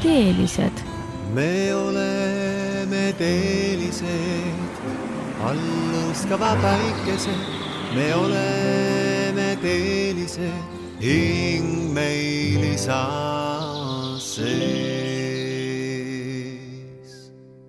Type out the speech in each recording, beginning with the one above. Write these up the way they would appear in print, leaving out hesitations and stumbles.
teelised. Me oleme teelised, alluskava päikesed. Me oleme teelised, hing meil isa sees.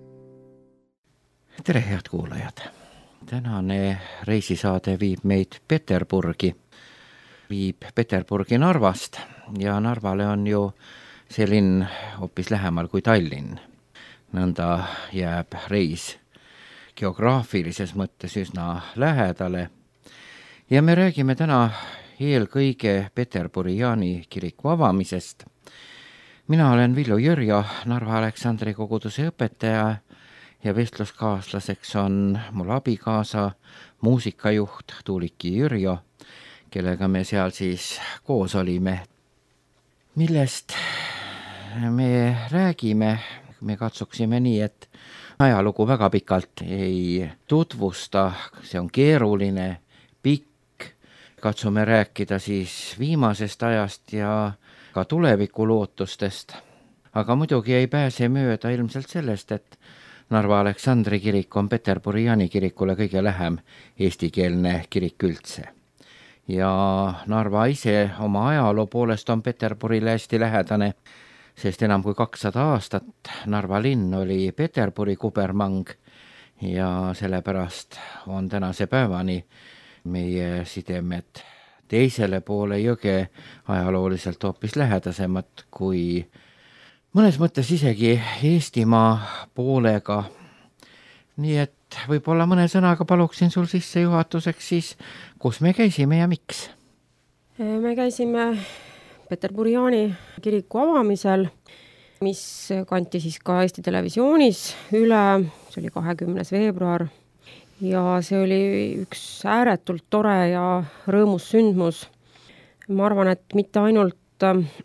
Tere, head kuulajad! Tänane reisisaade viib meid Peterburgi. Viib Peterburgi Narvast ja Narvale on ju see linn hoopis lähemal kui Tallinn. Nõnda jääb reis geograafilises mõttes üsna lähedale. Ja me räägime täna eelkõige Peterburi Jaani kiriku avamisest. Mina olen Villu Jürjo, Narva Aleksandri koguduse õpetaja ja vestluskaaslaseks on mul abikaasa, muusikajuht Tuuliki Jürjo, kellega me seal siis koos olime. Millest me räägime, me katsuksime nii, et ajalugu väga pikalt ei tutvusta, see on keeruline, pikk. Katsume rääkida siis viimasest ajast ja ka tuleviku lootustest. Aga muidugi ei pääse mööda ilmselt sellest, et Narva Aleksandri kirik on Peterburi Jaani kirikule kõige lähem eestikeelne kirik üldse. Ja Narva ise oma ajaloo poolest on Peterburile hästi lähedane, sest enam kui 200 aastat Narva linn oli Peterburi kubermang ja sellepärast on tänase päevani meie sidemed teisele poole jõge ajalooliselt hoopis lähedasemad kui mõnes mõttes isegi Eestimaa poolega. Nii et võib-olla mõne sõnaga paluksin sul sisse juhatuseks siis, kus me käisime ja miks? Me käisime Peterburi Jaani kiriku avamisel, mis kanti siis ka Eesti Televisioonis üle, see oli 20. veebruar ja see oli üks ääretult tore ja rõõmus sündmus. Ma arvan, et mitte ainult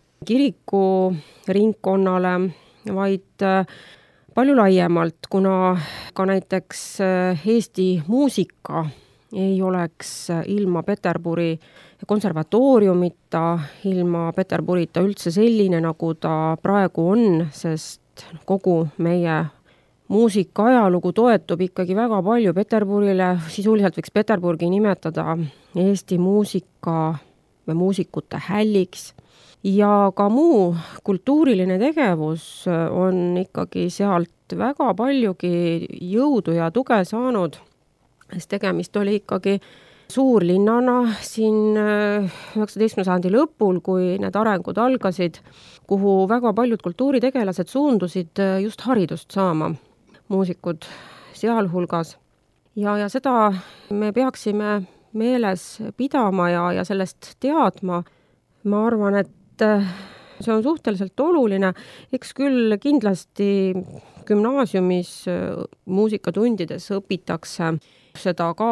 kiriku ringkonnale, vaid palju laiemalt, kuna ka näiteks Eesti muusika ei oleks ilma Peterburi konservatooriumita, ilma Peterburita üldse selline, nagu ta praegu on, sest kogu meie muusika ajalugu toetub ikkagi väga palju Peterburile, sisuliselt võiks Peterburgi nimetada Eesti muusika või muusikute hälliks. Ja ka muu kultuuriline tegevus on ikkagi sealt väga paljugi jõudu ja tuge saanud, sest tegemist oli ikkagi suurlinnana siin 19. sajandi lõpul, kui need arengud algasid, kuhu väga paljud kultuuritegelased suundusid just haridust saama, muusikud sealhulgas. Ja seda me peaksime meeles pidama ja sellest teadma. Ma arvan, et see on suhteliselt oluline, eks küll kindlasti gümnaasiumis muusikatundides õpitakse seda ka,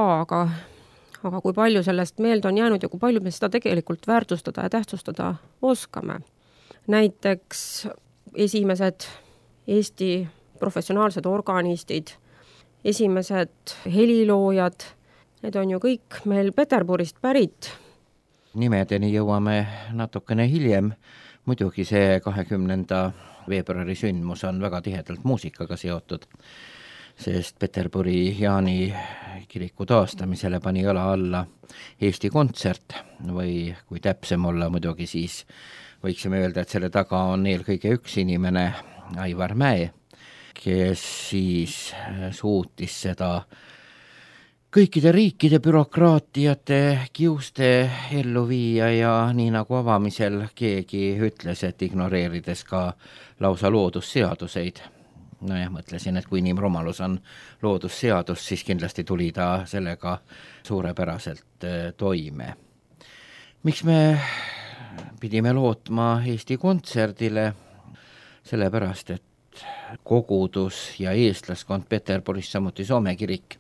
aga kui palju sellest meelde on jäänud ja kui palju me seda tegelikult väärtustada ja tähtsustada oskame. Näiteks esimesed Eesti professionaalsed organistid, esimesed heliloojad, need on ju kõik meil Peterburist pärit. Nimedeni jõuame natukene hiljem. Muidugi see 20. veebruari sündmus on väga tihedalt muusikaga seotud, sest Peterburi Jaani kiriku taastamisele pani õla alla Eesti Kontsert või kui täpsem olla muidugi, siis võiksime öelda, et selle taga on eelkõige üks inimene, Aivar Mäe, kes siis suutis seda kõikide riikide bürokraatiate kiuste ellu viia ja nii nagu avamisel keegi ütles, et ignoreerides ka lausa loodusseaduseid. Mõtlesin, et kui inimrumalus on loodusseadus, siis kindlasti tuli ta sellega suurepäraselt toime. Miks me pidime lootma Eesti Kontserdile? Sellepärast, et kogudus ja eestlaskond Peterburis, samuti Soome kirik,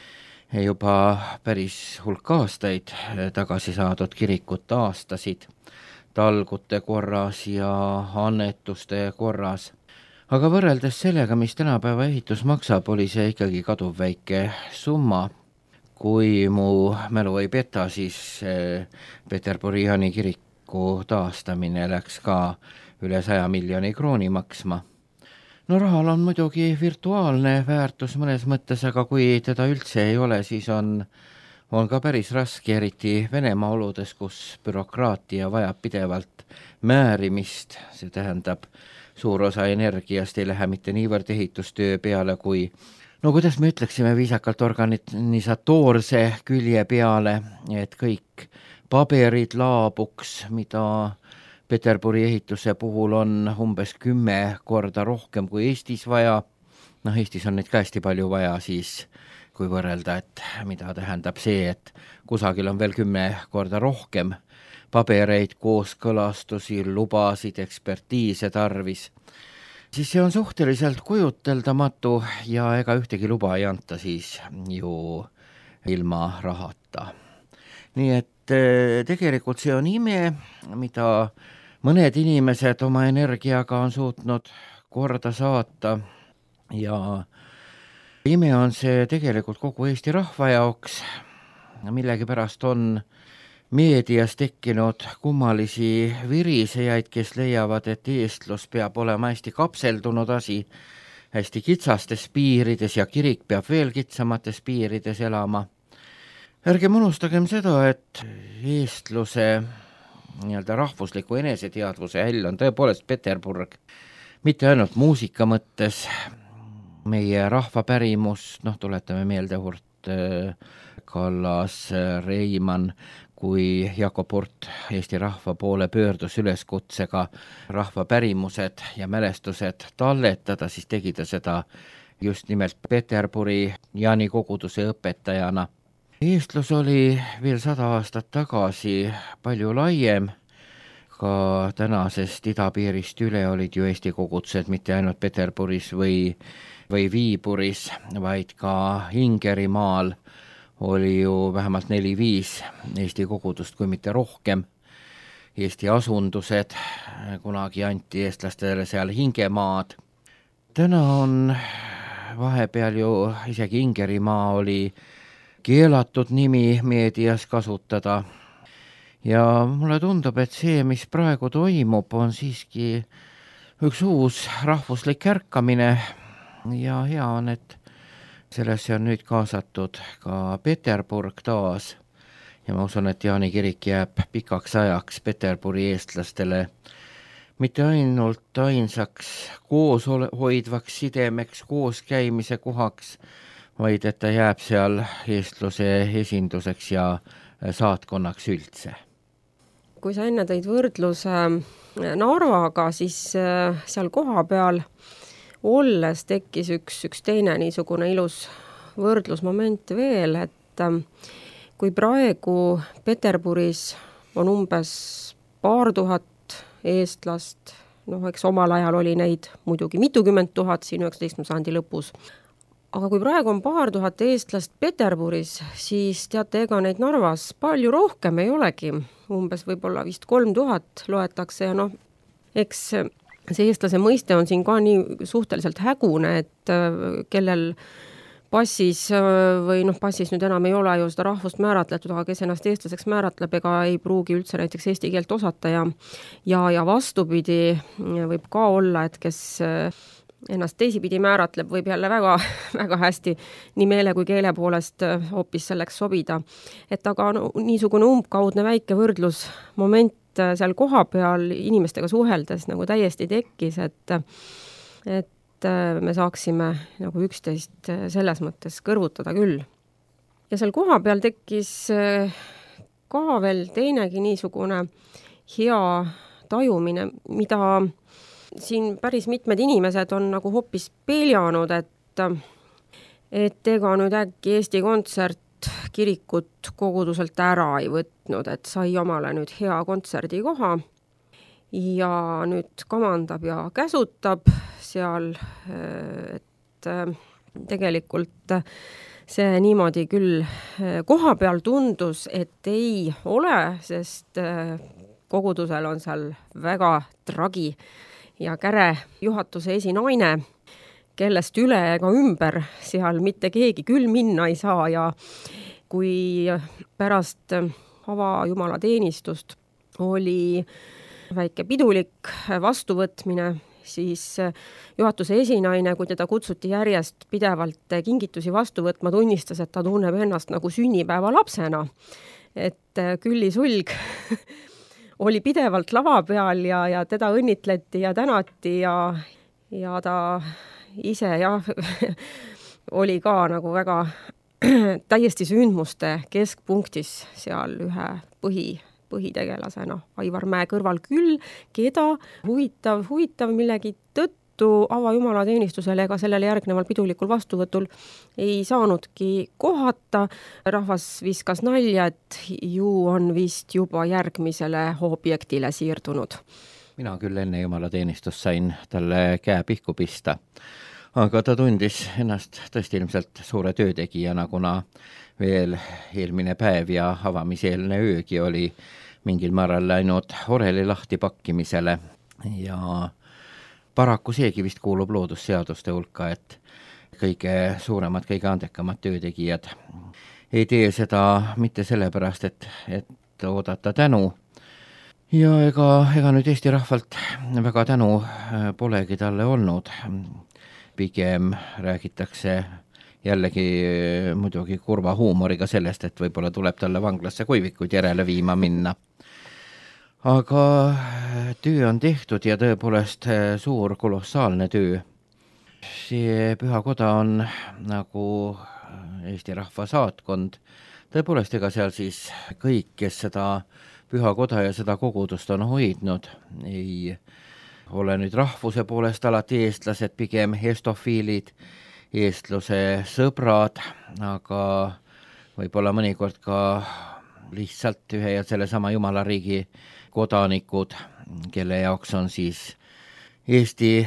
juba päris hulk aastaid tagasi saadud kirikut taastasid talgute korras ja annetuste korras. Aga võrreldes sellega, mis tänapäeva ehitus maksab, oli see ikkagi kaduv väike summa. Kui mu mälu ei peta, siis Peterburi Jaani kirik kiriku taastamine läks ka üle 100 miljoni krooni maksma. No rahal on muidugi virtuaalne väärtus mõnes mõttes, aga kui teda üldse ei ole, siis on ka päris raske, eriti Venemaa oludes, kus bürokraatia vajab pidevalt määrimist, see tähendab, suur osa energiast ei lähe mitte niivõrd ehitustöö peale kui, no kuidas me ütleksime viisakalt, organisatoorse külje peale, et kõik paberid laabuks, mida Peterburi ehituse puhul on umbes 10 korda rohkem kui Eestis vaja. Noh, Eestis on neid ka hästi palju vaja siis, kui võrrelda, et mida tähendab see, et kusagil on veel 10 korda rohkem pabereid, kooskõlastusi, lubasid, ekspertiise tarvis, siis see on suhteliselt kujuteldamatu ja ega ühtegi luba ei anta siis ju ilma rahata. Nii et tegelikult see on ime, mida mõned inimesed oma energiaga on suutnud korda saata ja ime on see tegelikult kogu Eesti rahva jaoks. Millegipärast on meedias tekkinud kummalisi virisejaid, kes leiavad, et eestlus peab olema hästi kapseldunud asi, hästi kitsastes piirides ja kirik peab veel kitsamates piirides elama. Ärgem unustagem seda, et eestluse nii-öelda rahvusliku eneseteadvuse häll on tõepoolest Peterburg, mitte ainult muusika mõttes, meie rahvapärimus, tuletame meelde Hurt Kallas, Reimann, kui Jakob Hurt Eesti rahva poole pöördus üleskutsega rahvapärimused ja mälestused talletada, siis tegi ta seda just nimelt Peterburi Jaani koguduse õpetajana. Eestlus oli veel 100 aastat tagasi palju laiem, ka tänasest idapiirist üle olid ju Eesti kogudused mitte ainult Peterburis või Viiburis, vaid ka Ingerimaal oli ju vähemalt 4-5 Eesti kogudust, kui mitte rohkem. Eesti asundused, kunagi anti eestlastele seal hingemaad. Täna on vahepeal ju isegi Ingerimaa oli keelatud nimi meedias kasutada. Ja mulle tundub, et see, mis praegu toimub, on siiski üks uus rahvuslik ärkamine ja hea on, et sellesse on nüüd kaasatud ka Peterburg taas ja ma usun, et Jaani kirik jääb pikaks ajaks Peterburi eestlastele mitte ainult ainsaks koos hoidvaks sidemeks, koos käimise kohaks, vaid et ta jääb seal eestluse esinduseks ja saatkonnaks üldse. Kui sa enne tõid võrdluse Narvaga, siis seal koha peal olles tekkis üks teine niisugune ilus võrdlusmoment veel, et kui praegu Peterburis on umbes 2,000 eestlast, eks omal ajal oli neid muidugi mitukümmend tuhat siin 19. sajandi lõpus, aga kui praegu on 2,000 eestlast Peterburis, siis teate, ega neid Narvas palju rohkem ei olegi, umbes võib-olla vist 3000 loetakse ja eks see eestlase mõiste on siin ka nii suhteliselt hägune, et kellel passis või passis nüüd enam ei ole ju seda rahvust määratletud, aga kes ennast eestlaseks määratleb, ega ei pruugi üldse näiteks eesti keelt osata ja vastupidi võib ka olla, et kes ennast teisipidi määratleb, võib jälle väga, väga hästi nii meele kui keele poolest hoopis selleks sobida. Et aga niisugune umbkaudne väike võrdlusmoment seal koha peal inimestega suheldes nagu täiesti tekkis, et me saaksime nagu üksteist selles mõttes kõrvutada küll. Ja seal koha peal tekkis ka veel teinegi niisugune hea tajumine, mida siin päris mitmed inimesed on nagu hoopis peljanud, et ega nüüd äkki Eesti Kontsert kirikut koguduselt ära ei võtnud, et sai omale nüüd hea kontserdikoha ja nüüd kamandab ja käsutab seal, et tegelikult see niimoodi küll koha peal tundus, et ei ole, sest kogudusel on seal väga tragi ja käre juhatuse esinaine, kellest üle ega ümber seal mitte keegi küll minna ei saa ja kui pärast avajumalateenistust oli väike pidulik vastuvõtmine, siis juhatuse esinaine, kui teda kutsuti järjest pidevalt kingitusi vastu võtma, tunnistas, et ta tunneb ennast nagu sünnipäevalapsena. Et Külli Sulg oli pidevalt lava peal ja teda õnnitleti ja tänati ja ta ise oli ka nagu väga täiesti sündmuste keskpunktis seal ühe põhitegelasena Aivar Mäe kõrval küll, keda huvitav millegi tõttu avajumalateenistusel ega sellele järgneval pidulikul vastuvõtul ei saanudki kohata. Rahvas viskas nalja, et ju on vist juba järgmisele objektile siirdunud. Mina küll enne jumalateenistust sain talle käe pihku pista, aga ta tundis ennast tõesti ilmselt suure töötegijana, kuna veel eelmine päev ja avamiseelne öögi oli mingil määral läinud oreli lahti pakkimisele ja paraku seegi vist kuulub loodusseaduste hulka, et kõige suuremad, kõige andekamad töötegijad ei tee seda mitte sellepärast, et oodata tänu. Ja ega nüüd Eesti rahvalt väga tänu polegi talle olnud. Pigem räägitakse jällegi muidugi kurva huumoriga sellest, et võib-olla tuleb talle vanglasse kuivikuid järele viima minna. Aga töö on tehtud ja tõepoolest suur kolossaalne töö. See pühakoda on nagu Eesti rahva saatkond. Tõepoolest, ega seal siis kõik, kes seda pühakoda ja seda kogudust on hoidnud, ei ole nüüd rahvuse poolest alati eestlased, pigem estofiilid, eestluse sõbrad, aga võib-olla mõnikord ka lihtsalt ühe ja sellesama Jumalariigi kodanikud, kelle jaoks on siis Eesti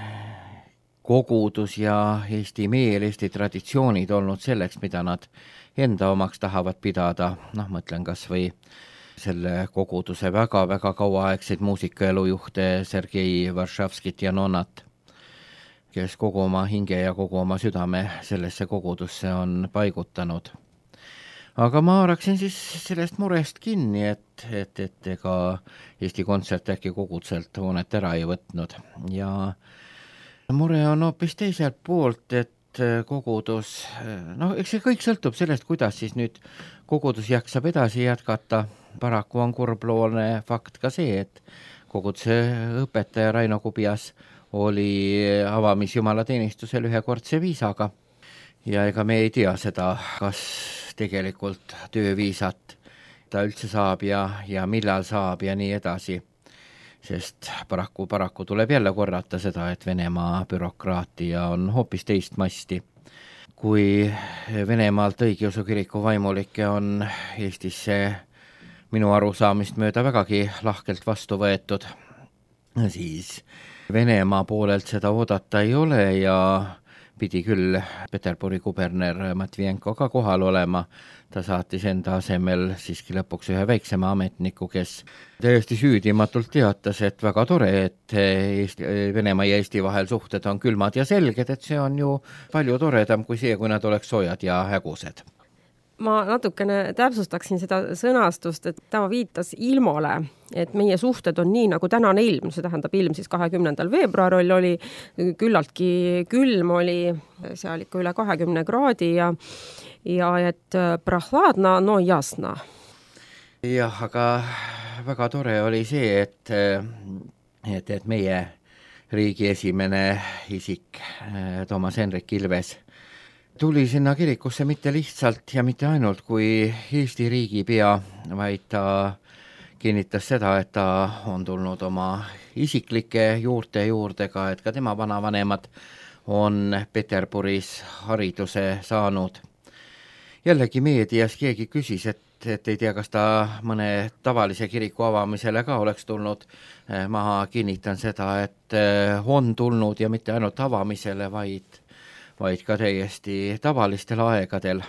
kogudus ja Eesti meel, Eesti traditsioonid olnud selleks, mida nad enda omaks tahavad pidada. Mõtlen kas või selle koguduse väga-väga kauaaegseid muusikaelujuhte Sergei Varšavskit ja Nonnat, kes kogu oma hinge ja kogu oma südame sellesse kogudusse on paigutanud. Aga ma haaraksin siis sellest murest kinni, et ega Eesti Kontsert äkki koguduselt hoonet ära ei võtnud. Ja mure on hoopis teiselt poolt, et kogudus, eks see kõik sõltub sellest, kuidas siis nüüd kogudus jaksab edasi jätkata. Paraku on kurbloone fakt ka see, et koguduse õpetaja Raino Kubias oli avamisjumalateenistusel ühekordse viisaga. Ja ega me ei tea seda, kas tegelikult tööviisat ta üldse saab ja millal saab ja nii edasi. Sest paraku tuleb jälle korrata seda, et Venemaa bürokraatia on hoopis teist masti. Kui Venemaalt õigeusu kiriku vaimulikke on Eestisse minu arusaamist mööda vägagi lahkelt vastu võetud, siis Venemaa poolelt seda oodata ei ole ja pidi küll Peterburi kuberner Matvienko ka kohal olema. Ta saatis enda asemel siiski lõpuks ühe väiksema ametniku, kes täiesti süüdimatult teatas, et väga tore, et Venemaa ja Eesti vahel suhted on külmad ja selged, et see on ju palju toredam kui see, kui nad oleks soojad ja hägused. Ma natukene täpsustaksin seda sõnastust, et ta viitas ilmale, et meie suhted on nii, nagu tänane ilm, see tähendab ilm siis 20. veebruaril oli küllaltki külm, oli seal ikka üle 20 kraadi ja et prahladna, no jasna. Jah, aga väga tore oli see, et meie riigi esimene isik Toomas Hendrik Ilves tuli sinna kirikusse mitte lihtsalt ja mitte ainult kui Eesti riigipea, vaid ta kinnitas seda, et ta on tulnud oma isiklike juurte juurdega, et ka tema vanavanemad on Peterburis hariduse saanud. Jällegi meedias keegi küsis, et ei tea, kas ta mõne tavalise kiriku avamisele ka oleks tulnud. Ma kinnitan seda, et on tulnud ja mitte ainult avamisele, vaid ka täiesti tavalistel aegadel.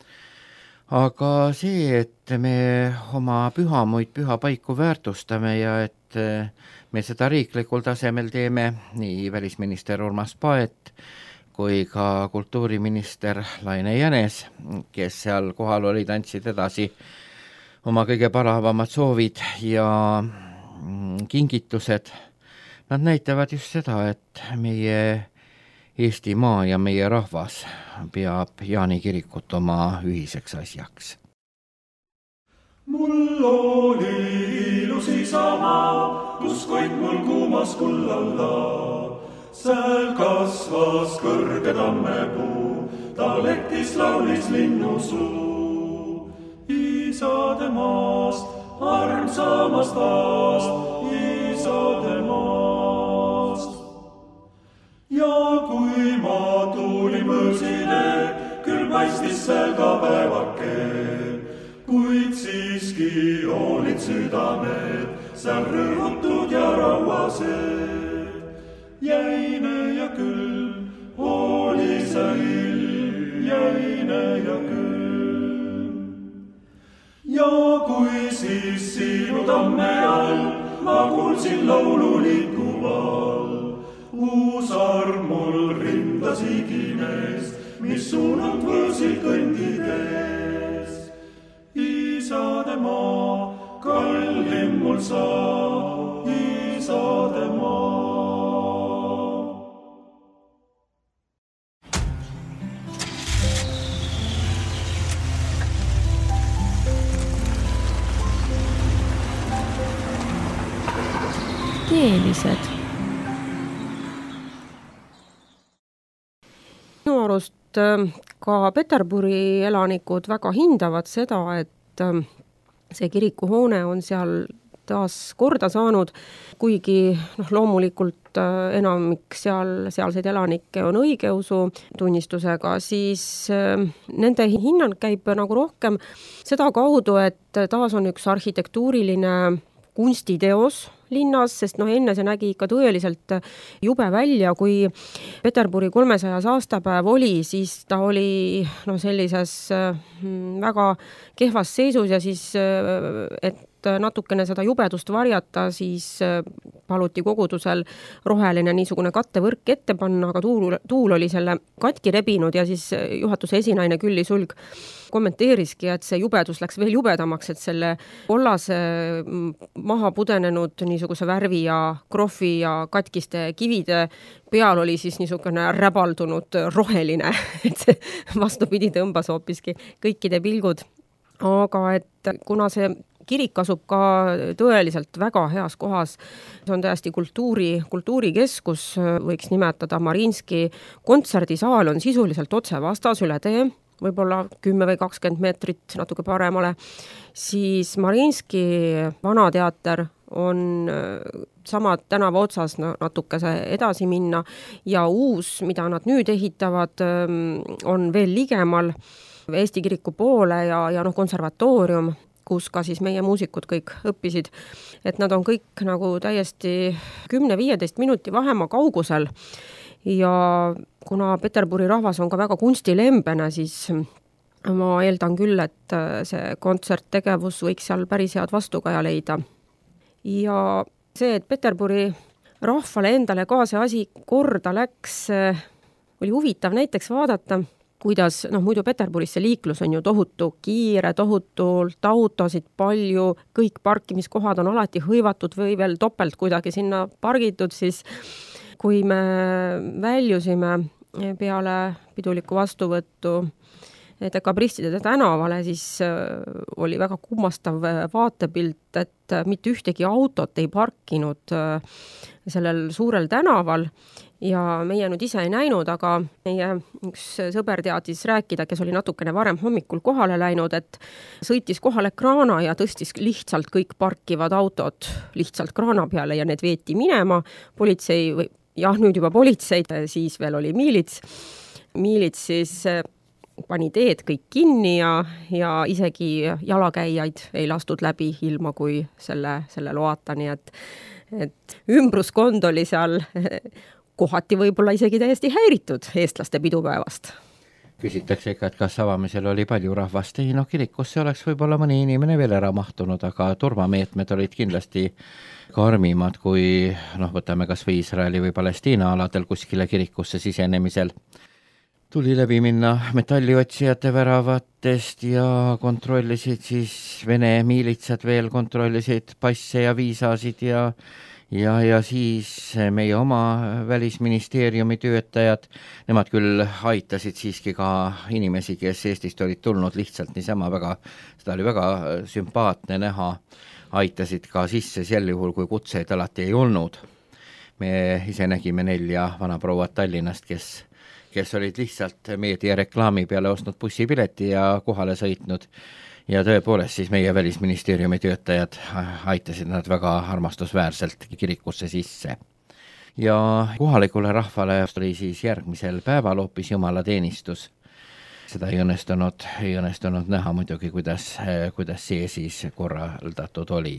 Aga see, et me oma pühamuid, pühapaiku väärtustame ja et me seda riiklikul tasemel teeme, nii välisminister Urmas Paet kui ka kultuuriminister Laine Jänes, kes seal kohal olid, andsid edasi oma kõige palavamad soovid ja kingitused. Nad näitavad just seda, et meie Eestimaa ja meie rahvas peab Jaani kirikut oma ühiseks asjaks. Mul oli ilus isamaa, kus koit mul kuumas kullalla. Sääl kasvas kõrge tammepuu, ta lektis laulis linnusuu. Isade maast, armsamast aast, isade maast. Ja kui ma tulin võõrsile, küll paistis seal ka päevake, kuid siiski olid südamed seal rõhutud ja rauased. Jäine ja külm oli see ilm, jäine ja külm. Ja kui siis sinu tamme all ma kuulsin laulu liikuval, uus arm mul rindas igines, mis suunalt võõrsil kõndides. Isade maa, kallim mul saa, isade maa. Keelised. Minu arust ka Peterburi elanikud väga hindavad seda, et see kirikuhoone on seal taas korda saanud, kuigi loomulikult enamik sealseid elanikke on õigeusu tunnistusega, siis nende hinnang käib nagu rohkem seda kaudu, et taas on üks arhitektuuriline kunstiteos linnas, sest enne see nägi ikka tõeliselt jube välja, kui Peterburi 300. aastapäev oli, siis ta oli sellises väga kehvas seisus ja siis, et natukene seda jubedust varjata, siis paluti kogudusel roheline niisugune kattevõrk ette panna, aga tuul oli selle katki rebinud ja siis juhatuse esinaine Külli Sulg kommenteeriski, et see jubedus läks veel jubedamaks, et selle kollase maha pudenenud niisuguse värvi ja krohvi ja katkiste kivide peal oli siis niisugune räbaldunud roheline, et see vastupidi tõmbas hoopiski kõikide pilgud. Aga et kuna see kirik asub ka tõeliselt väga heas kohas, see on täiesti kultuurikeskus, võiks nimetada Marinski kontserdisaal on sisuliselt otse vastas üle tee, võib-olla 10 või 20 meetrit natuke paremale, siis Marinski vanateater on sama tänava otsas natukese edasi minna ja uus, mida nad nüüd ehitavad, on veel ligemal Eesti kiriku poole ja konservatoorium, kus ka siis meie muusikud kõik õppisid, et nad on kõik nagu täiesti 10-15 minuti vahemaa kaugusel ja kuna Peterburi rahvas on ka väga kunstilembene, siis ma eeldan küll, et see kontserttegevus võiks seal päris head vastukaja leida. Ja see, et Peterburi rahvale endale ka see asi korda läks, oli huvitav näiteks vaadata, kuidas, muidu Peterburis see liiklus on ju tohutu kiire, tohutult autosid palju, kõik parkimiskohad on alati hõivatud või veel topelt kuidagi sinna pargitud, siis kui me väljusime peale pidulikku vastuvõttu Dekabristide tänavale, siis oli väga kummastav vaatepilt, et mitte ühtegi autot ei parkinud sellel suurel tänaval ja meie nüüd ise ei näinud, aga meie üks sõber teadis rääkida, kes oli natukene varem hommikul kohale läinud, et sõitis kohale kraana ja tõstis lihtsalt kõik parkivad autod lihtsalt kraana peale ja need veeti minema. Politsei, nüüd juba politsei, siis veel oli miilits. Miilits siis pani teed kõik kinni ja isegi jalakäijaid ei lastud läbi ilma kui selle loata, nii et ümbruskond oli seal kohati võib-olla isegi täiesti häiritud eestlaste pidupäevast. Küsitakse ikka, et kas avamisel oli palju rahvast. Ei, kirikusse oleks võib-olla mõni inimene veel ära mahtunud, aga turvameetmed olid kindlasti karmimad kui, võtame kas või Iisraeli või Palestiina aladel kuskile kirikusse sisenemisel. tuli läbi minna metalliotsijate väravatest ja kontrollisid siis Vene miilitsad veel, kontrollisid passe ja viisasid ja siis meie oma välisministeeriumi töötajad, nemad küll aitasid siiski ka inimesi, kes Eestist olid tulnud lihtsalt niisama väga, seda oli väga sümpaatne näha, aitasid ka sisse sel juhul, kui kutseid alati ei olnud. Me ise nägime 4 vanaprouad Tallinnast, kes olid lihtsalt meediareklaami peale ostnud bussipileti ja kohale sõitnud. Ja tõepoolest siis meie välisministeeriumi töötajad aitasid nad väga armastusväärselt kirikusse sisse. Ja kohalikule rahvale oli siis järgmisel päeval hoopis jumalateenistus. Seda ei õnnestunud näha muidugi, kuidas see siis korraldatud oli.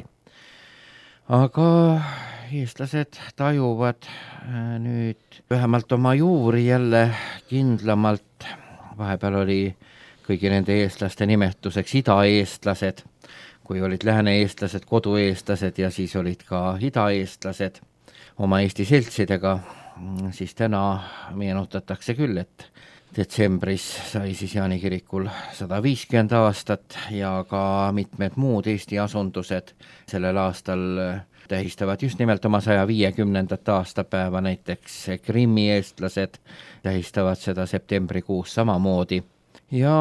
Aga eestlased tajuvad nüüd vähemalt oma juuri jälle kindlamalt. Vahepeal oli kõigi nende eestlaste nimetuseks idaeestlased, kui olid lääne-eestlased, kodueestlased ja siis olid ka idaeestlased oma Eesti seltsidega, siis täna meenutatakse küll, et detsembris sai siis Jaani kirikul 150 aastat ja ka mitmed muud Eesti asundused sellel aastal tähistavad just nimelt oma 150. aastapäeva, näiteks Krimmi eestlased tähistavad seda septembrikuus samamoodi. Ja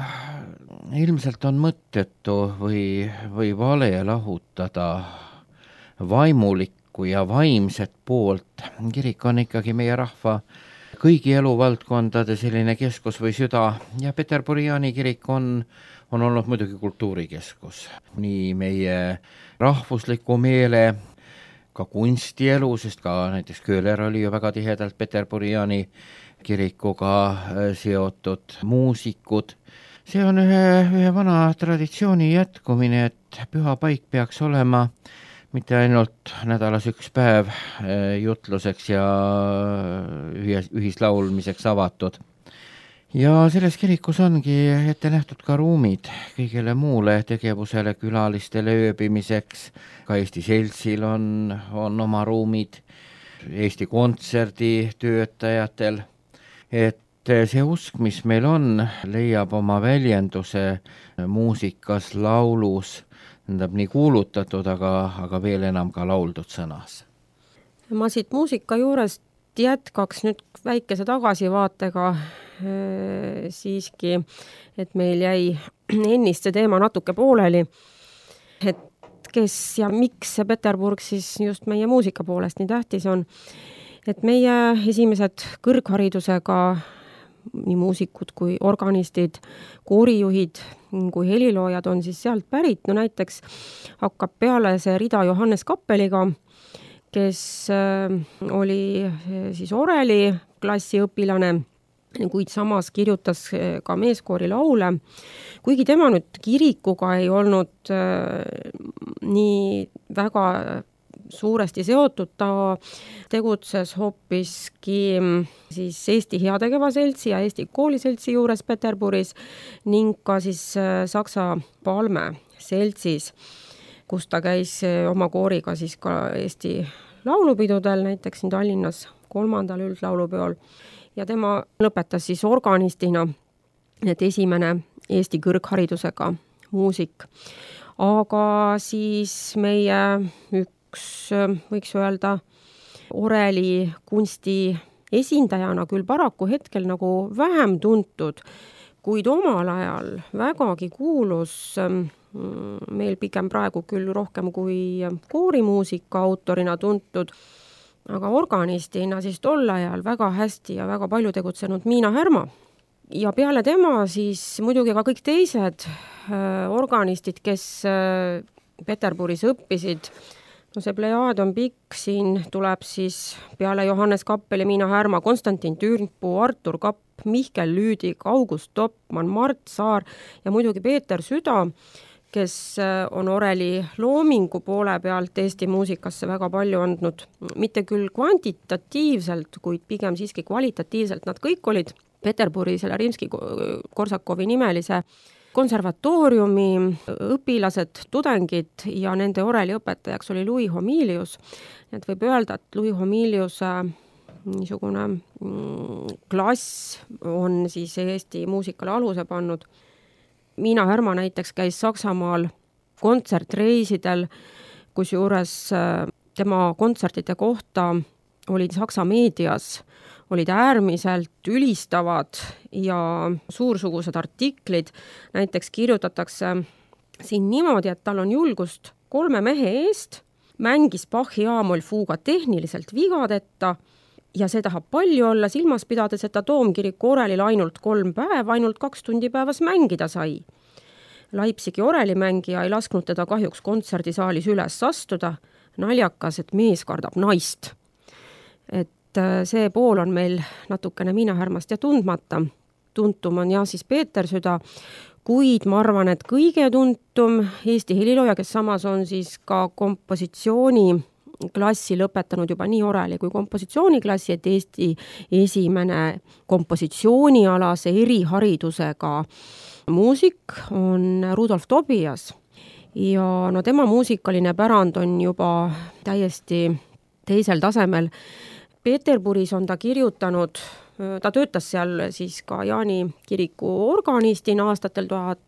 ilmselt on mõttetu või vale lahutada vaimulikku ja vaimset poolt. Kirik on ikkagi meie rahva kõigi eluvaldkondade selline keskus või süda ja Peterburi Jaani kirik on olnud muidugi kultuurikeskus. Nii meie rahvusliku meele, ka kunstielu, sest ka näiteks Köhler oli ju väga tihedalt Peterburi Jaani kirikuga seotud, muusikud. See on ühe vana traditsiooni jätkumine, et püha paik peaks olema mitte ainult nädalas 1 päev jutluseks ja ühislaulmiseks avatud. Ja selles kirikus ongi ette nähtud ka ruumid kõigele muule tegevusele, külalistele ööbimiseks. Ka Eesti seltsil on oma ruumid, Eesti Kontserdi töötajatel. Et see usk, mis meil on, leiab oma väljenduse muusikas, laulus, nii kuulutatud, aga veel enam ka lauldud sõnas. Ma siit muusika juurest jätkaks nüüd väikese tagasivaatega siiski, et meil jäi ennist see teema natuke pooleli, et kes ja miks see Peterburg siis just meie muusika poolest nii tähtis on. Et meie esimesed kõrgharidusega nii muusikud kui organistid, koorijuhid kui heliloojad on siis sealt pärit. No näiteks hakkab peale see rida Johannes Kappeliga, kes oli siis Oreli klassiõpilane, kuid samas kirjutas ka meeskoori laule. Kuigi tema nüüd kirikuga ei olnud nii väga suuresti seotud, ta tegutses hoopiski siis Eesti Heategeva seltsi ja Eesti kooliseltsi juures Peterburis ning ka siis Saksa Palme seltsis, kus ta käis oma kooriga siis ka Eesti laulupidudel, näiteks siin Tallinnas 3. üldlaulupeol. Ja tema lõpetas siis organistina, et esimene Eesti kõrgharidusega muusik. Aga siis meie võiks öelda Oreli kunsti esindajana küll paraku hetkel nagu vähem tuntud, kuid omal ajal vägagi kuulus, meil pigem praegu küll rohkem kui koorimuusika autorina tuntud, aga organistina siis tol ajal väga hästi ja väga palju tegutsenud Miina Härma. Ja peale tema siis muidugi ka kõik teised organistid, kes Peterburis õppisid. No see plejaad on pikk, siin tuleb siis peale Johannes Kappeli, Miina Härma, Konstantin Türnpuu, Artur Kapp, Mihkel Lüüdik, August Toppmann, Mart Saar ja muidugi Peeter Süda, kes on Oreli loomingu poole pealt Eesti muusikasse väga palju andnud, mitte küll kvantitatiivselt, kuid pigem siiski kvalitatiivselt. Nad kõik olid Peterburi selle Rimski-Korsakovi nimelise konservatooriumi õpilased, tudengid ja nende Oreli õpetajaks oli Louis Homilius. Et võib öelda, et Louis Homiliuse niisugune klass on siis Eesti muusikale aluse pannud. Miina Härma näiteks käis Saksamaal kontsertreisidel, kusjuures tema kontsertide kohta olid Saksa meedias olid äärmiselt ülistavad ja suursugused artiklid. Näiteks kirjutatakse siin niimoodi, et tal on julgust 3 mehe eest, mängis Bachi A-moll fuuga tehniliselt vigadeta ja see tahab palju olla, silmas pidades, et ta Toomkiriku orelil ainult 3 päeva, ainult 2 tundi päevas mängida sai. Leipzigi orelimängija ei lasknud teda kahjuks kontserdisaalis üles astuda. Naljakas, et mees kardab naist. Et see pool on meil natukene Miina Härmast ja tundmata. Tuntum on jah siis Peeter Süda, kuid ma arvan, et kõige tuntum Eesti helilooja, kes samas on siis ka kompositsiooni klassi lõpetanud juba nii oreli kui kompositsiooniklassi, et Eesti esimene kompositsioonialase eriharidusega muusik on Rudolf Tobias. Ja no tema muusikaline pärand on juba täiesti teisel tasemel. Peterburis on ta kirjutanud, ta töötas seal siis ka Jaani kiriku organistina aastatel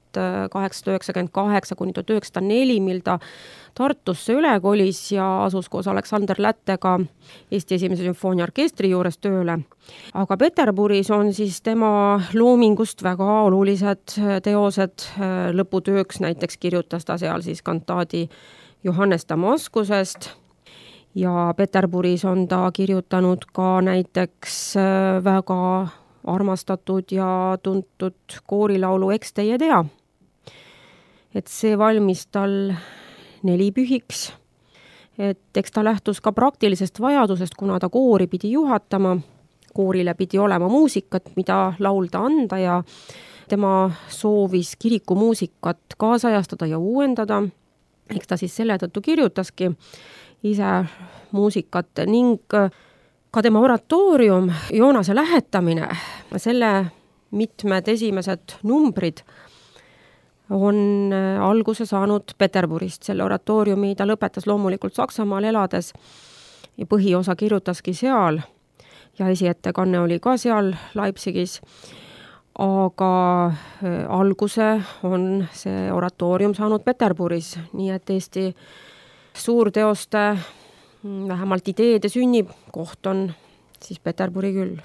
1898 kuni 1904, mil ta Tartusse üle kolis ja asus koos Aleksander Lättega Eesti esimese sümfooniaorkestri juures tööle. Aga Peterburis on siis tema loomingust väga olulised teosed. Lõputööks näiteks kirjutas ta seal siis kantaadi Johannes Damaskusest. Ja Peterburis on ta kirjutanud ka näiteks väga armastatud ja tuntud koorilaulu Eks teie tea. Et see valmis tal 4 pühiks. Et eks ta lähtus ka praktilisest vajadusest, kuna ta koori pidi juhatama. Koorile pidi olema muusikat, mida laulda anda ja tema soovis kirikumuusikat kaasajastada ja uuendada. Eks ta siis selle tõttu kirjutaski ise muusikat ning ka tema oratoorium, Joonase lähetamine, selle mitmed esimesed numbrid on alguse saanud Peterburist. Selle oratooriumi ta lõpetas loomulikult Saksamaal elades ja põhiosa kirjutaski seal ja esiettekanne oli ka seal Leipzigis. Aga alguse on see oratoorium saanud Peterburis, nii et Eesti suurteoste, vähemalt ideede sünnib koht on siis Peterburi küll.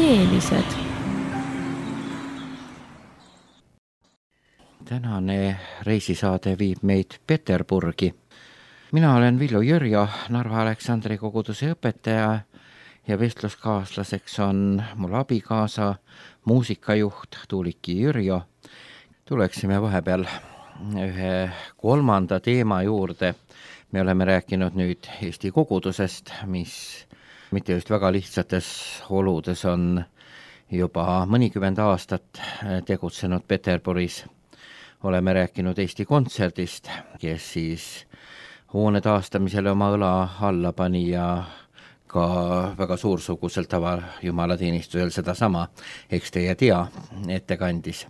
teelised. Tänane reisisaade viib meid Peterburgi. Mina olen Villu Jürjo, Narva Aleksandri koguduse õpetaja ja vestluskaaslaseks on mul abikaasa, muusikajuht Tuuliki Jürjo. Tuleksime vahepeal ühe kolmanda teema juurde. Me oleme rääkinud nüüd Eesti kogudusest, mis mitte just väga lihtsates oludes on juba mõnikümmend aastat tegutsenud Peterburis. Oleme rääkinud Eesti Kontserdist, kes siis hoone taastamisele oma õla alla pani ja ka väga suursugusel tava jumalateenistusel sedasama, eks teie tea, ettekandis.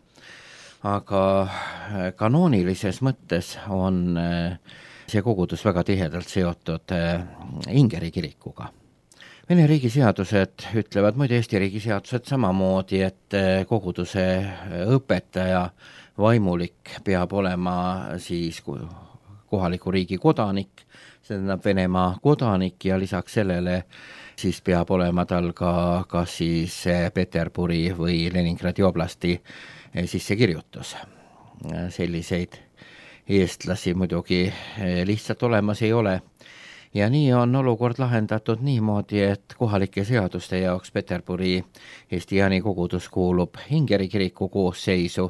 Aga kanoonilises mõttes on see kogudus väga tihedalt seotud Ingeri kirikuga. Vene riigiseadused ütlevad, muide Eesti riigiseadused samamoodi, et koguduse õpetaja vaimulik peab olema siis kohaliku riigi kodanik, see tähendab Venemaa kodanik ja lisaks sellele siis peab olema tal ka kas siis Peterburi või Leningradi oblasti sissekirjutus. Selliseid eestlasi muidugi lihtsalt olemas ei ole. Ja nii on olukord lahendatud niimoodi, et kohalike seaduste jaoks Peterburi Eesti Jaani kogudus kuulub Ingeri kiriku koosseisu,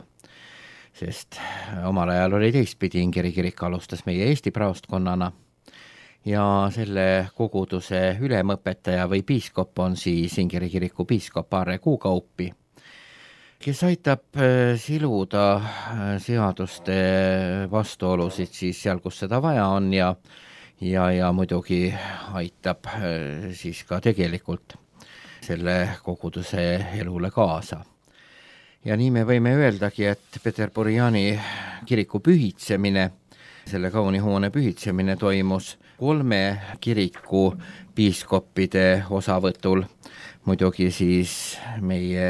sest omal ajal oli teistpidi, Ingeri kirik alustas meie Eesti praostkonnana ja selle koguduse ülemõpetaja või piiskop on siis Ingeri kiriku piiskop Aare Kuukaupi, kes aitab siluda seaduste vastuolusid siis seal, kus seda vaja on ja muidugi aitab siis ka tegelikult selle koguduse elule kaasa. Ja nii me võime öeldagi, et Peterburi Jaani kiriku pühitsemine, selle kauni hoone pühitsemine toimus 3 kiriku piiskoppide osavõtul. Muidugi siis meie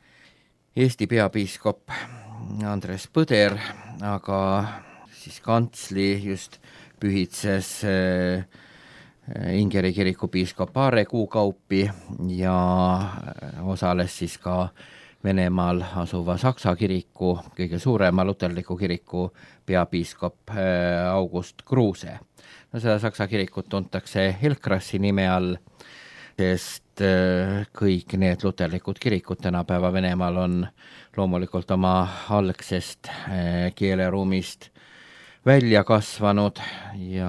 Eesti peapiiskop Andres Põder, aga siis kantsli just pühitses Ingeri kiriku piiskop Aare Kuukaupi ja osales siis ka Venemaal asuva Saksa kiriku, kõige suurema luterliku kiriku peapiiskop August Kruuse. No seda Saksa kirikut tuntakse Helkrassi nime all, sest kõik need luterlikud kirikud tänapäeva Venemaal on loomulikult oma algsest keeleruumist välja kasvanud ja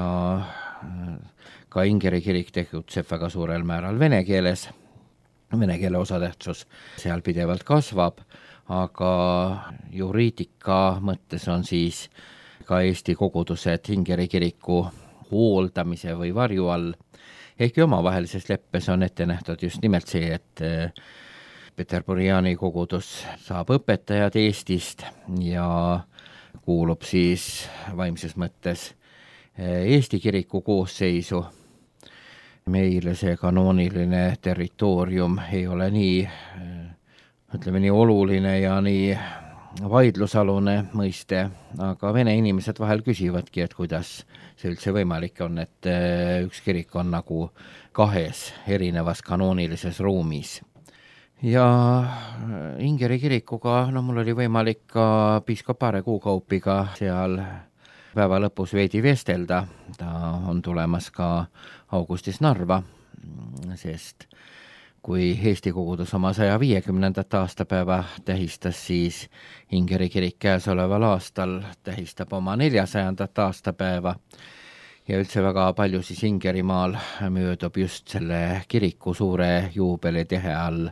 ka Ingeri kirik tegutseb väga suurel määral vene keeles. Vene keele osatähtsus seal pidevalt kasvab, aga juriidika mõttes on siis ka Eesti kogudused Ingeri kiriku hooldamise või varju all. Ehkki omavahelises leppes on ette nähtud just nimelt see, et Peterburi Jaani kogudus saab õpetajad Eestist ja kuulub siis vaimses mõttes Eesti kiriku koosseisu. Meile see kanooniline territoorium ei ole nii, ütleme nii oluline ja nii vaidlusalune mõiste, aga vene inimesed vahel küsivadki, et kuidas see üldse võimalik on, et üks kirik on nagu 2 erinevas kanoonilises ruumis. Ja Ingeri kirikuga, mul oli võimalik ka piiskop Aare Kuukaupiga seal päeva lõpus veidi vestelda. Ta on tulemas ka augustis Narva, sest kui Eesti kogudus oma 150. aastapäeva tähistas, siis Ingeri kirik käesoleval aastal tähistab oma 400. aastapäeva ja üldse väga palju siis Ingerimaal möödub just selle kiriku suure juubelitehe all.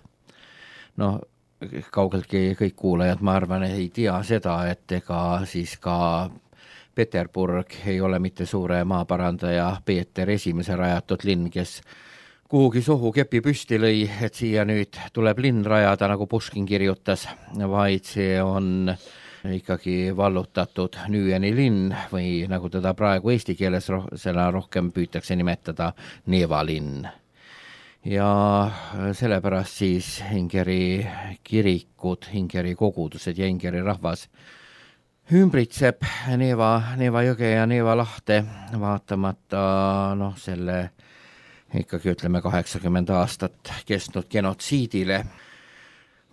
Kaugeltki kõik kuulajad, ma arvan, ei tea seda, et ega siis ka Peterburg ei ole mitte suure maaparandaja Peeter Esimese rajatud linn, kes kuhugi sohu kepi püsti lõi, et siia nüüd tuleb linn rajada, nagu Puškin kirjutas, vaid see on ikkagi vallutatud Nüüeni linn või nagu teda praegu eesti keeles seda rohkem püütakse nimetada Neeva linn. Ja sellepärast siis Ingeri kirikud, Ingeri kogudused ja Ingeri rahvas ümbritseb Neeva jõge ja Neeva lahte, vaatamata selle ikkagi 80 aastat kestnud genotsiidile.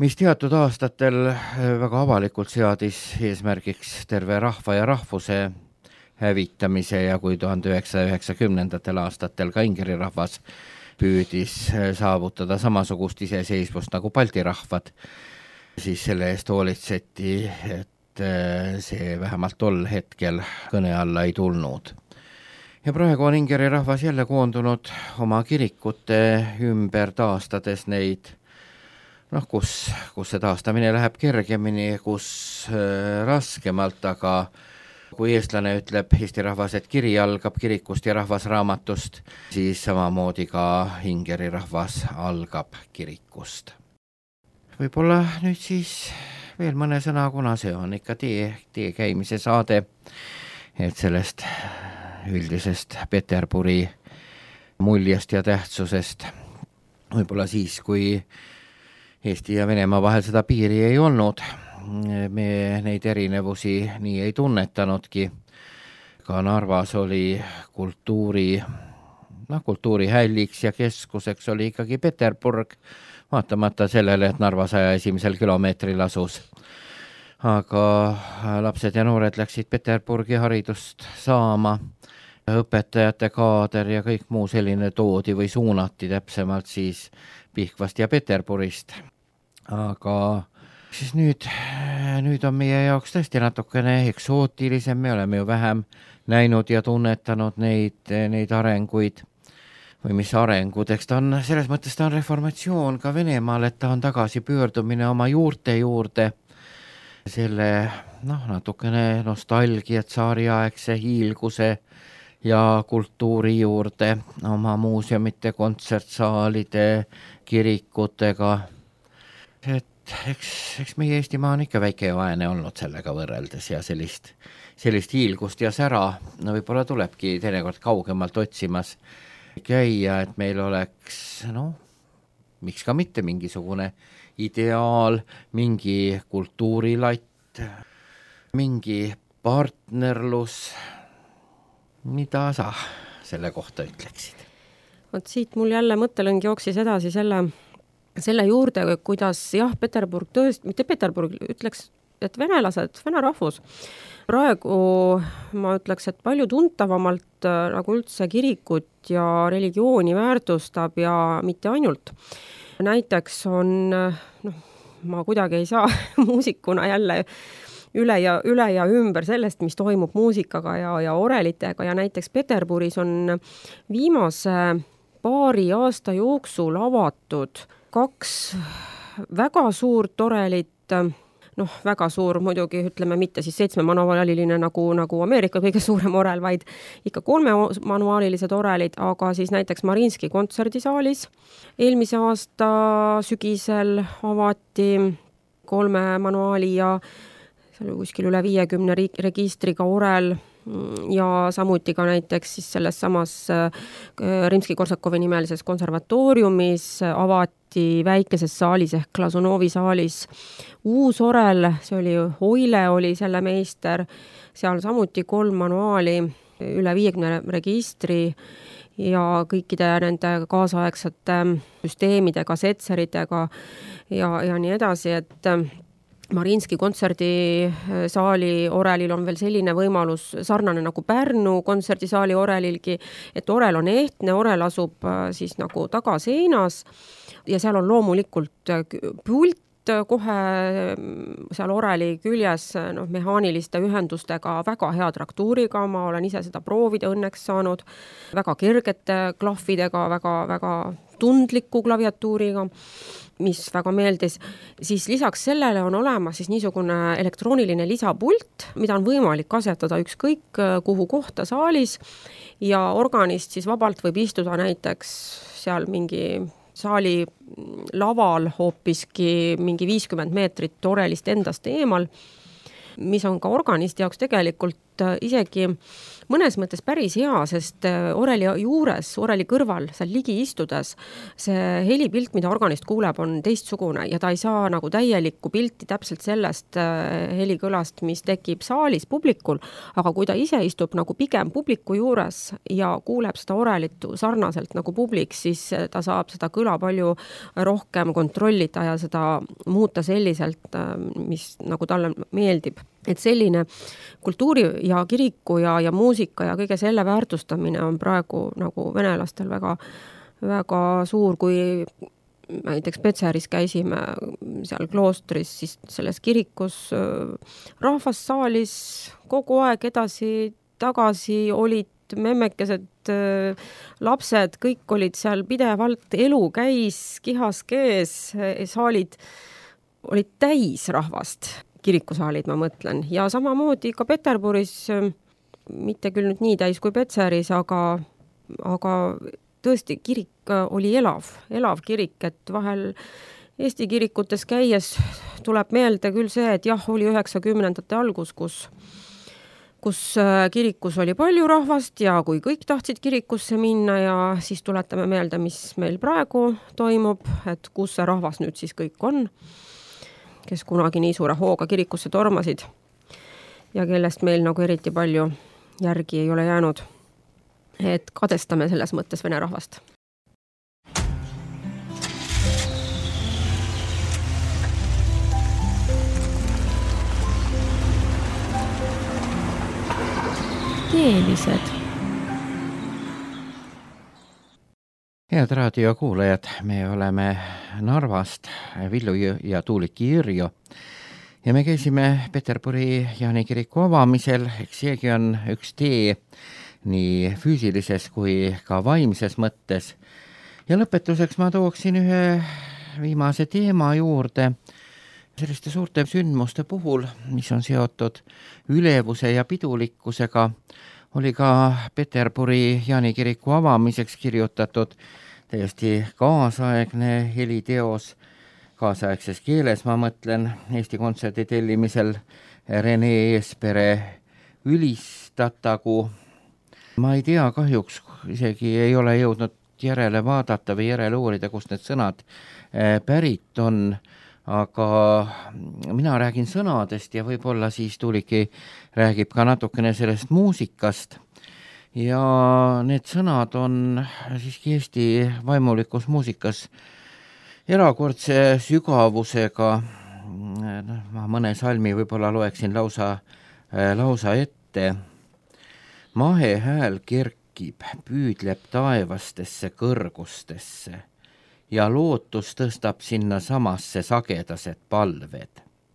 mis teatud aastatel väga avalikult seadis eesmärgiks terve rahva ja rahvuse hävitamise ja kui 1990. aastatel ka ingeri rahvas püüdis saavutada samasugust iseseisvust nagu Balti rahvad, siis selle eest hoolitseti, et see vähemalt tol hetkel kõne alla ei tulnud. Ja praegu on ingeri rahvas jälle koondunud oma kirikute ümber, taastades neid, kus see taastamine läheb kergemini, kus raskemalt, aga kui eestlane ütleb Eesti rahvas, et kiri algab kirikust ja rahvasraamatust, siis samamoodi ka ingeri rahvas algab kirikust. Võib-olla nüüd siis veel mõne sõna, kuna see on ikka tee käimise saade, et sellest üldisest Peterburi muljest ja tähtsusest. Võib-olla siis, kui Eesti ja Venemaa vahel seda piiri ei olnud, me neid erinevusi nii ei tunnetanudki. Ka Narvas oli kultuurihälliks ja keskuseks oli ikkagi Peterburg, vaatamata sellele, et Narva 101. kilomeetril asus. Aga lapsed ja noored läksid Peterburgi haridust saama, õpetajate kaader ja kõik muu selline toodi või suunati täpsemalt siis Pihkvast ja Peterburist. Aga siis nüüd on meie jaoks tõesti natukene eksootilisem, me oleme ju vähem näinud ja tunnetanud neid arenguid. Või mis arengud, eks ta on, selles mõttes ta on reformatsioon ka Venemaal, et ta on tagasi pöördumine oma juurte juurde, selle natukene nostalgia tsaariaegse hiilguse ja kultuuri juurde, oma muuseumite, kontsertsaalide, kirikutega. Et eks meie Eestimaa on ikka väike ja vaene olnud sellega võrreldes ja sellist hiilgust ja sära võib-olla tulebki teinekord kaugemalt otsimas käia, et meil oleks, miks ka mitte mingisugune ideaal, mingi kultuurilatt, mingi partnerlus, mida sa selle kohta ütleksid? Vot siit mul jälle mõttelõng jooksis edasi selle juurde, kuidas Peterburg mitte Peterburg, ütleks, et venelased, vene rahvus, praegu ma ütleks, et palju tuntavamalt nagu üldse kirikut ja religiooni väärtustab ja mitte ainult. Näiteks on, ma kuidagi ei saa muusikuna jälle üle ja ümber sellest, mis toimub muusikaga ja orelitega ja näiteks Peterburis on viimase paari aasta jooksul avatud 2 väga suurt orelit, väga suur muidugi, ütleme mitte siis 7-manuaaliline nagu Ameerika kõige suurem orel, vaid ikka 3-manuaalilised orelid, aga siis näiteks Marinski kontserdisaalis eelmise aasta sügisel avati 3 manuaali ja seal kuskil üle 50 registriga orel ja samuti ka näiteks siis selles samas Rimski-Korsakovi nimelises konservatooriumis avati väikeses saalis ehk Glasunovi saalis uus orel, see oli Oile oli selle meister, seal samuti 3 manuaali, üle 50 registri ja kõikide nende kaasaegsete süsteemidega, setseritega ja nii edasi, et Marinski kontserdisaali orelil on veel selline võimalus, sarnane nagu Pärnu kontserdisaali orelilgi, et orel on ehtne, orel asub siis nagu tagaseinas ja seal on loomulikult pult kohe seal oreli küljes mehaaniliste ühendustega, väga hea traktuuriga, ma olen ise seda proovida õnneks saanud, väga kergete klahvidega, väga tundliku klaviatuuriga, mis väga meeldis, siis lisaks sellele on olemas siis niisugune elektrooniline lisapult, mida on võimalik asetada ükskõik kuhu kohta saalis ja organist siis vabalt võib istuda näiteks seal mingi saali laval hoopiski mingi 50 meetrit orelist endast eemal. mis on ka organisti jaoks tegelikult isegi mõnes mõttes päris hea, sest oreli juures, oreli kõrval, seal ligi istudes, see helipilt, mida organist kuuleb, on teistsugune ja ta ei saa nagu täielikku pilti täpselt sellest helikõlast, mis tekib saalis publikul, aga kui ta ise istub nagu pigem publiku juures ja kuuleb seda orelit sarnaselt nagu publik, siis ta saab seda kõla palju rohkem kontrollida ja seda muuta selliselt, mis nagu talle meeldib. Et selline kultuuri ja kiriku ja muusika ja kõige selle väärtustamine on praegu nagu venelastel väga, väga suur, kui näiteks Petseris käisime seal kloostris, siis selles kirikus rahvas saalis kogu aeg edasi-tagasi olid memmekesed, lapsed, kõik olid seal pidevalt, elu käis, kihas kees, saalid olid täis rahvast. Kirikusaalid, ma mõtlen. Ja samamoodi ka Peterburis, mitte küll nüüd nii täis kui Petseris, aga tõesti kirik oli elav kirik, et vahel Eesti kirikutes käies tuleb meelde küll see, et jah, oli 90ndate algus, kus kirikus oli palju rahvast ja kui kõik tahtsid kirikusse minna ja siis tuletame meelde, mis meil praegu toimub, et kus see rahvas nüüd siis kõik on, kes kunagi nii suure hooga kirikusse tormasid ja kellest meil nagu eriti palju järgi ei ole jäänud. Et kadestame selles mõttes vene rahvast. Keelised. Head raadiokuulajad, me oleme Narvast, Villu ja Tuuliki Jürjo ja me käisime Peterburi Jaani kiriku avamisel, eks seegi on üks tee nii füüsilises kui ka vaimses mõttes. Ja lõpetuseks ma tooksin ühe viimase teema juurde selliste suurte sündmuste puhul, mis on seotud ülevuse ja pidulikkusega, oli ka Peterburi Jaani kiriku avamiseks kirjutatud täiesti kaasaegne heliteos, kaasaegses keeles, ma mõtlen, Eesti Kontserdi tellimisel Rene Eespere Ülistatagu. Ma ei tea, kahjuks isegi ei ole jõudnud järele vaadata või järele uurida, kust need sõnad pärit on, aga mina räägin sõnadest ja võib-olla siis Tuuliki räägib ka natukene sellest muusikast. Ja need sõnad on siiski Eesti vaimulikus muusikas erakordse sügavusega. Ma mõne salmi võib-olla loeksin lausa ette. Mahe hääl kerkib, püüdleb taevastesse kõrgustesse ja lootus tõstab sinna samasse sagedased palved.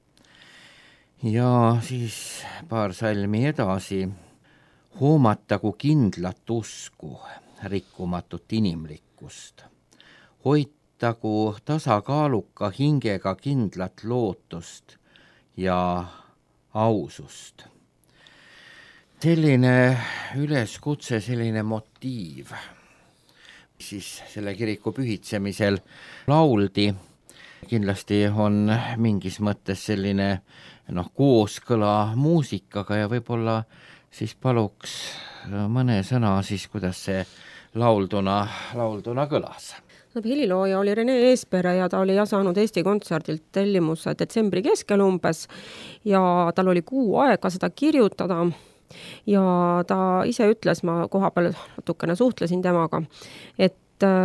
Ja siis paar salmi edasi. Hoomatagu kindlat usku, rikkumatut inimlikkust. Hoitagu tasakaaluka hingega kindlat lootust ja ausust. Selline üleskutse, selline motiiv, siis selle kiriku pühitsemisel lauldi. Kindlasti on mingis mõttes selline kooskõla muusikaga ja võib-olla siis paluks mõne sõna siis, kuidas see laulduna kõlas. Helilooja oli Rene Eespere ja ta oli saanud Eesti Kontserdilt tellimuse detsembri keskel umbes ja tal oli kuu aega seda kirjutada ja ta ise ütles, ma kohapeal natukene suhtlesin temaga, et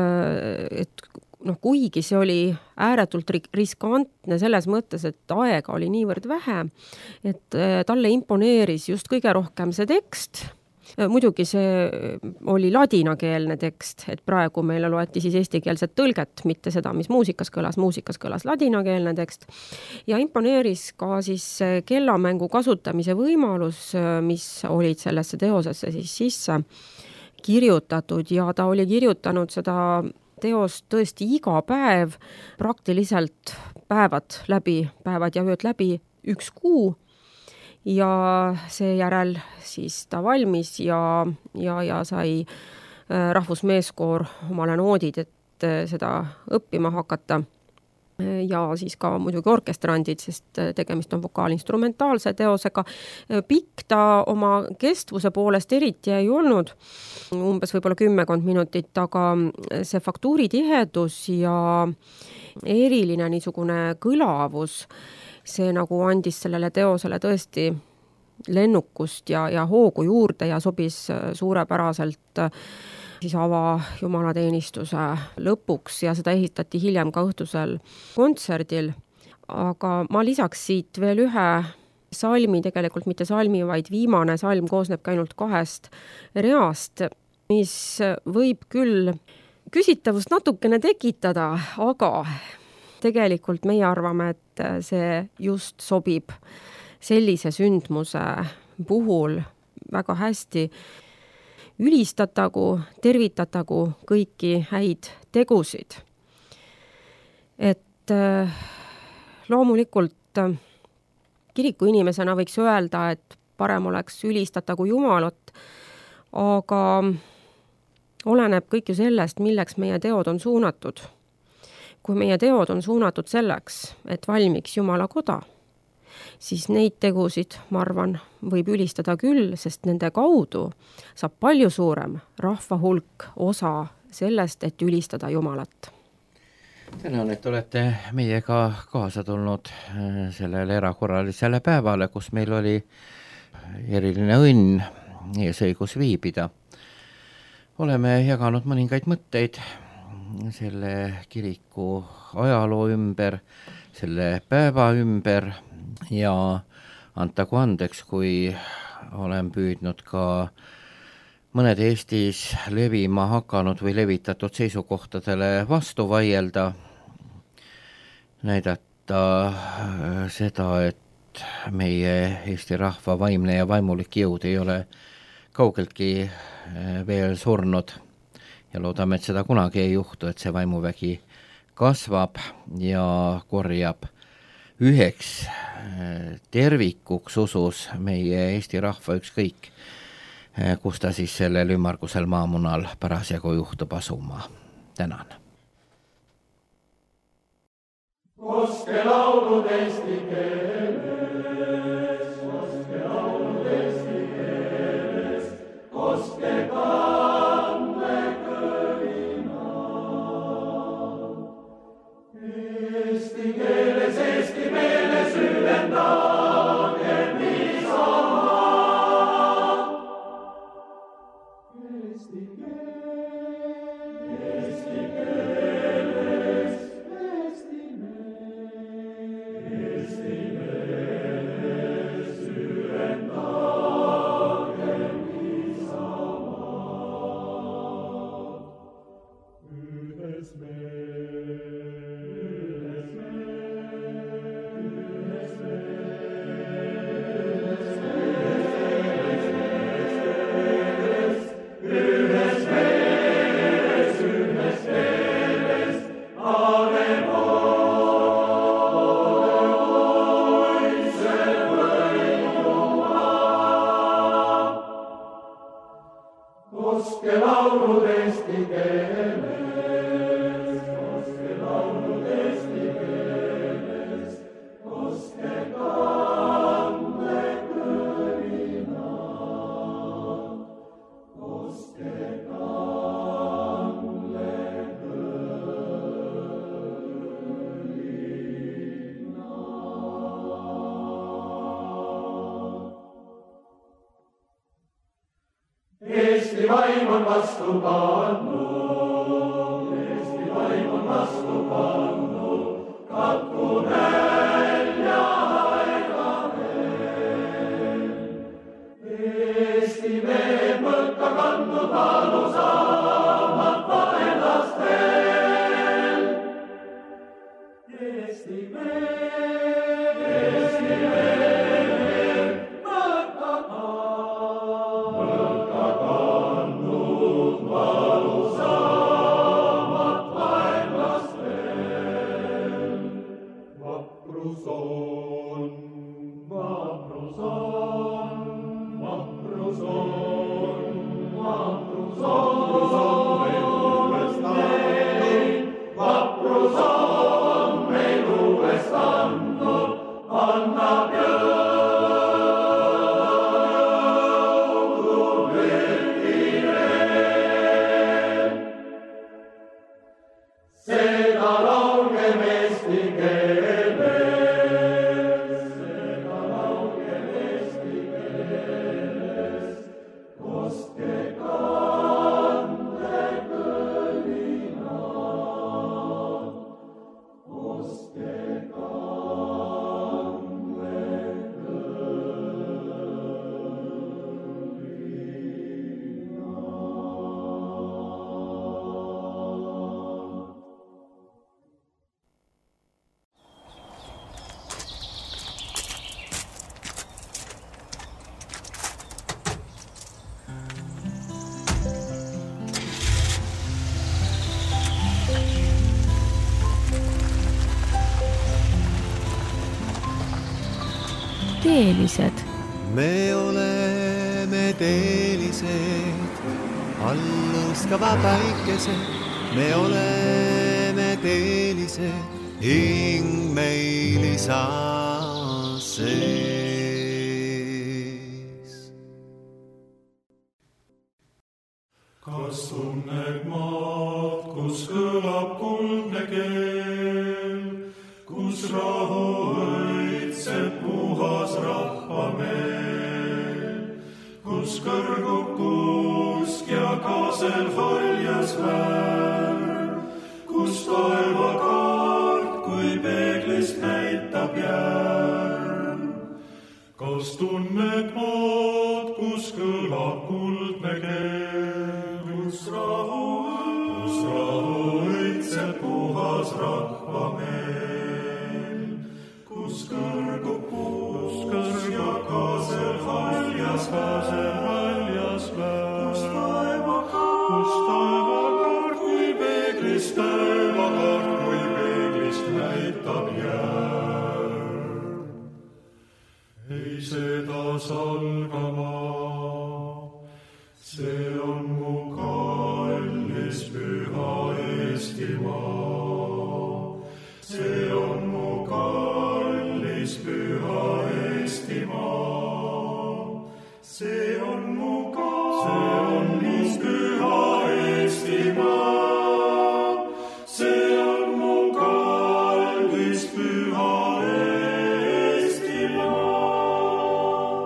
kuigi see oli ääretult riskantne selles mõttes, et aega oli niivõrd vähe, et talle imponeeris just kõige rohkem see tekst. Muidugi see oli ladinakeelne tekst, et praegu meile loeti siis eestikeelset tõlget, mitte seda, mis muusikas kõlas ladinakeelne tekst. Ja imponeeris ka siis kellamängu kasutamise võimalus, mis olid sellesse teosesse siis sisse kirjutatud ja ta oli kirjutanud seda teost tõesti iga päev, praktiliselt päevad ja ööd läbi 1 kuu ja seejärel siis ta valmis ja sai rahvusmeeskoor omale noodid, et seda õppima hakata. ja siis ka muidugi orkestrandid, sest tegemist on vokaalinstrumentaalse teosega. Pikk ta oma kestvuse poolest eriti ei olnud, umbes võib-olla 10 minutit, aga see faktuuritihedus ja eriline niisugune kõlavus, see nagu andis sellele teosele tõesti lennukust ja hoogu juurde ja sobis suurepäraselt siis jumalateenistuse lõpuks ja seda esitati hiljem ka õhtusel kontserdil. Aga ma lisaks siit veel ühe salmi, tegelikult mitte salmi, vaid viimane salm koosnebki ainult 2 reast, mis võib küll küsitavust natukene tekitada, aga tegelikult meie arvame, et see just sobib sellise sündmuse puhul väga hästi. Ülistatagu, tervitatagu kõiki häid tegusid. Et loomulikult kiriku inimesena võiks öelda, et parem oleks ülistatagu Jumalat, aga oleneb kõik ju sellest, milleks meie teod on suunatud. Kui meie teod on suunatud selleks, et valmiks Jumala koda, siis neid tegusid, ma arvan, võib ülistada küll, sest nende kaudu saab palju suurem rahva hulk osa sellest, et ülistada Jumalat. Tänan, et olete meiega kaasa tulnud sellele erakorralisele päevale, kus meil oli eriline õnn eesõigus viibida. Oleme jaganud mõningaid mõtteid selle kiriku ajaloo ümber, selle päeva ümber ja antagu andeks, kui olen püüdnud ka mõned Eestis levima hakanud või levitatud seisukohtadele vastu vaielda, näidata seda, et meie Eesti rahva vaimne ja vaimulik jõud ei ole kaugeltki veel surnud ja loodame, et seda kunagi ei juhtu, et see vaimuvägi kasvab ja korjab üheks tervikuks usus meie Eesti rahva ükskõik, kus ta siis sellel ümmargusel maamunal parasjagu juhtub asuma. Tänan. Koske laulud eesti keeles, koske laulud eesti keeles, koske kande kõlina. Eesti keeles, eesti meeles süvendage Isamaa. Eesti keeles, eesti meeles süvendage Isamaa. Ühes koske laulud eesti keeles, koske laulud eesti keeles, koske kande kõlina, koske kande kõlina. Eesti vaim on vastu pannud, Eesti vaim on vastu pannud, katku nälja aegadel. Eesti mehed mõlka kandnud valusamad vaenlastel. Eesti mehed mõlka kandnud valusamad vaenlastel. Vaprus on, vaprus on, vaprus on, vaprus on, vaprus on meil teelised? me oleme teelised, alluskava päikesed, me oleme teelised, hing meil isa sees. Kas tunned maad, kus kõlab kuldne keel, kus rahu õitseb puhas rahvameel, kus kõrgub kuusk ja kaasel haljas värv, kus taevakaart kui peeglist näitab järv. Kas tunned maad, kus kõlab kuldne keel, kus rahu õitseb puhas rahvameel, kus kõrgub kuusk ja kaasel haljas värv, kus taevakaart kui peeglist näitab järv. Ei seda salgama, see on mu kallis püha Eestimaa. See on mu kallis püha Eestimaa. See on mu kallis püha Eestimaa. See on mu kallis püha Eestimaa.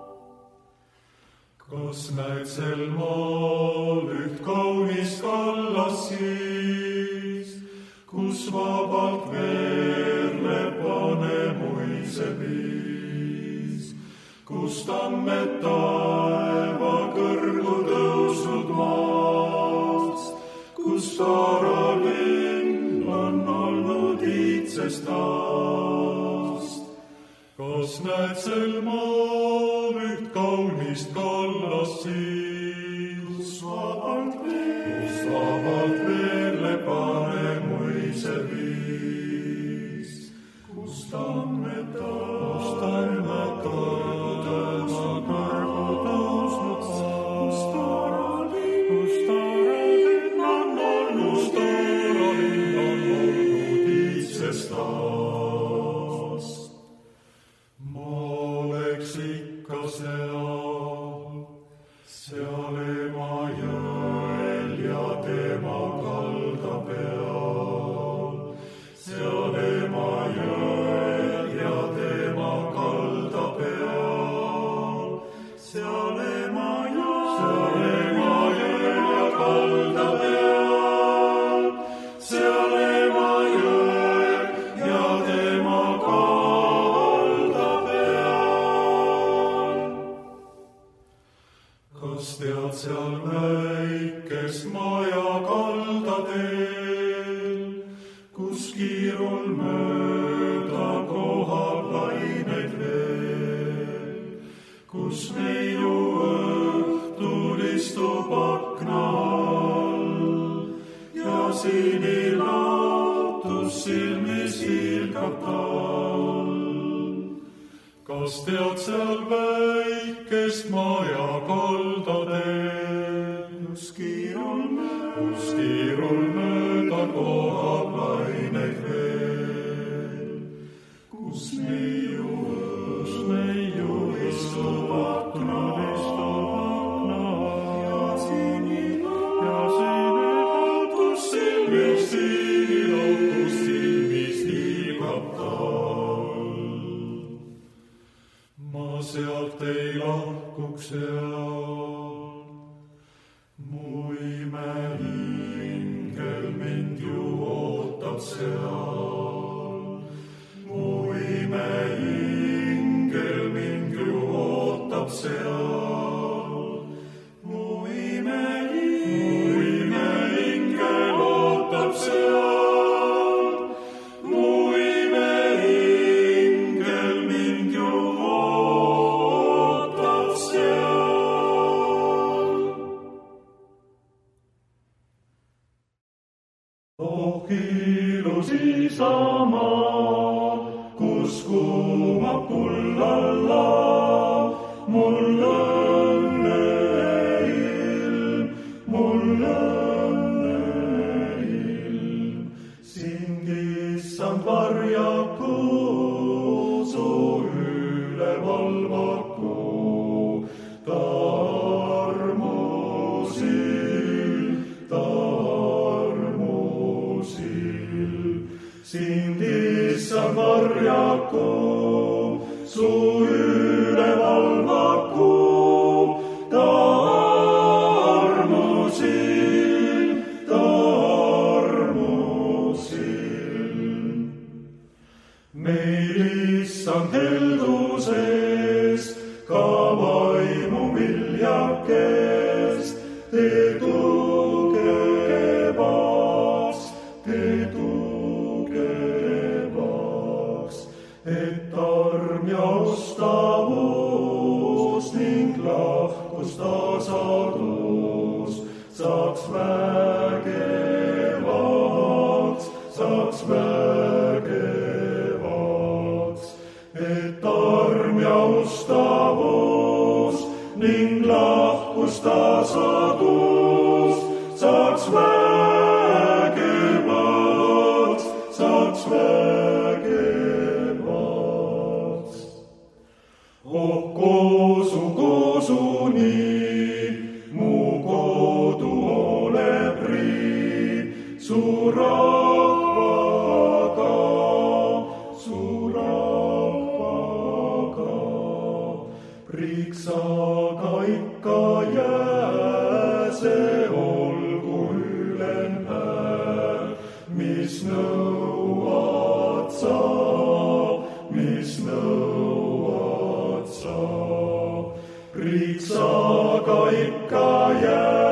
Kas näed sel maal üht kaunist kallast siis, kus vabalt veerleb Vanemuise piis, kus tammed taeva kõrgu tõusnud maast, kus taaralinn on olnud iidsest aast. Kas näed sel maal üht kaunist kallast siis, kus vabalt veerleb Vanemuise piis, kus tammed taeva kõrgu tõusnud maast, kus taaralinn on olnud iidsest aast. Ma oleks ikka seal Emajõel ja tema kalda peal, seal Emajõel ja tema kalda peal, seal Emajõel ja kalda peal, seal Emajõel ja tema kalda peal. Kas tead seal väikest maja kaldadeel, kus kiirul mööda kohab laineid veel, kus neiu õhtul istub akna all ja sinilaotus silmis hiilgab tal. Kas tead seal väikest maja kaldadeel, kus kiirul mööda kohab laineid veel, kus neiu istub akna ja sinilaotus silmis hiilgab tal. Ma sealt ei lahkuks seal, mu imehingel mind ju ootab seal. Mu imehingel mind ju ootab seal. Mu imehingel ootab seal. Mu imehingel mind ju ootab seal. Oh ilus isamaa, kus kuumab kullalla korjaku, su üle valvaku, ta armusil. Meil issand helduses, ka vaimu viljakest, tee tugevaks, et arm ja ustavus ning lahkus tasadus saaks vägevaks, et arm ja ustavus ning lahkus tasadus saaks vägevaks. Oh koosuni, mu kodu oleb riik, su rahvaga. Priksaga ikka jää, see olgu ülenhääl, mis nõuad sa. Priksaga ikka jää.